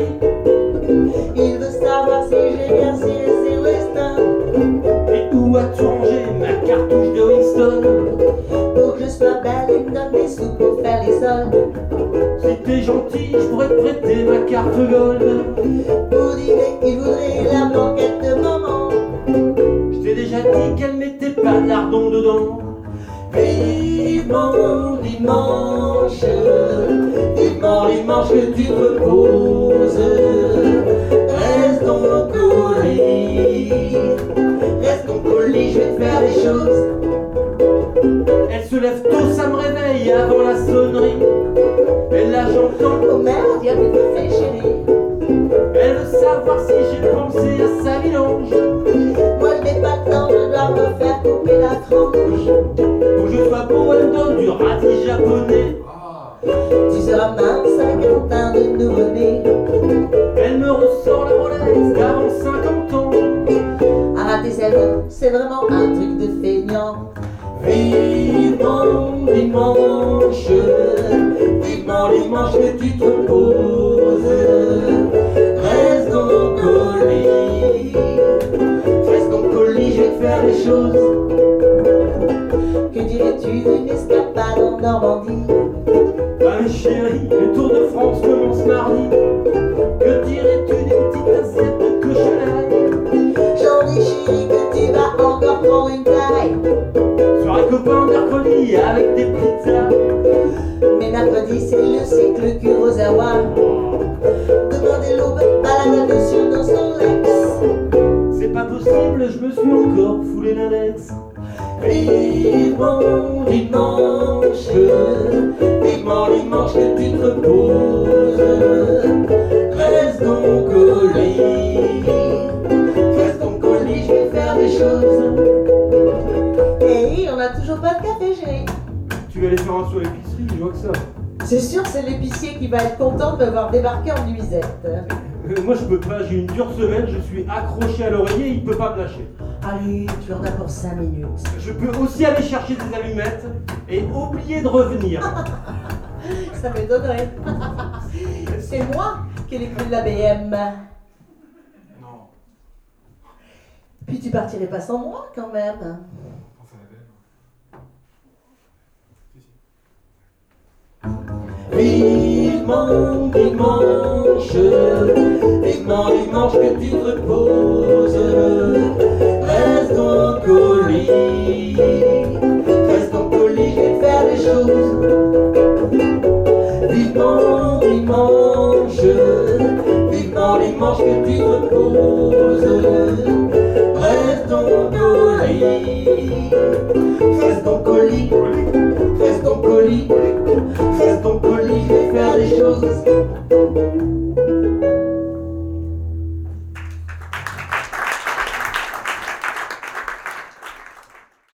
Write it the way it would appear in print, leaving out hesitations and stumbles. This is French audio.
chérie. Il veut savoir si j'ai bien ses Weston. Et où as-tu rangé ma cartouche de Winston? Pour que je sois belle, il me donne des sous pour faire les soldes. Si t'es gentil, je pourrais te prêter ma carte gold. Pour dîner, il voudrait la banquette de maman. Je t'ai déjà dit qu'elle mettait pas de lardon dedans. Vivement dimanche, vivement dimanche que tu te reposes. Reste donc au lit, reste donc au lit, je vais te faire des choses. Elle se lève tôt, ça me réveille avant la sonnerie. Et là j'entends, Oh merde, y'a plus de fait chérie. elle veut savoir si j'ai pensé à sa vidange. Moi je n'ai pas le temps, je dois me faire couper la tranche. Pour que je sois beau, elle me donne du radis japonais. Tu seras mince avec un teint de nouveau-né. Elle me ressort la Rolex d'avant 50 ans. À rater sa vie, c'est vraiment un truc de feignant. Vivement dimanche, vivement dimanche que tu te reposes. Reste donc au lit, reste donc au lit, je vais te faire des choses. Que dirais-tu d'une escapade en Normandie? Ah chérie, le Tour de France commence mardi. Que dirais-tu d'une petite assiette de cochonnerie? J'en ai chéri que tu vas encore prendre une taille. Soirée copain mercredi avec des pizzas. Mais mercredi c'est le cycle Kurosawa. Demandez l'aube, balade dessus dans son Lex. C'est pas possible, je me suis encore foulé l'index. Vivement dimanche, vivement dimanche que tu te reposes. Reste donc au lit, reste donc au lit, je vais faire des choses. Et on a toujours pas de café chérie. Tu vas aller faire un saut à l'épicerie, je vois que ça. C'est sûr, c'est l'épicier qui va être content de me voir débarquer en nuisette. Moi je peux pas, j'ai une dure semaine, je suis accroché à l'oreiller, il peut pas me lâcher. Allez, tu en as pour 5 minutes. Je peux aussi aller chercher des allumettes et oublier de revenir. Ça m'étonnerait. C'est moi qui ai les clés de la BM. Non. Puis tu partirais pas sans moi quand même. Enfin, la belle. Vivement dimanche, vivement dimanche que tu te reposes. Reste donc au lit, reste donc au lit, je vais te faire des choses. Vivement dimanche, vivement dimanche que tu te reposes. Reste donc au lit, reste donc au lit, reste donc au lit, reste donc au lit, je vais faire des choses.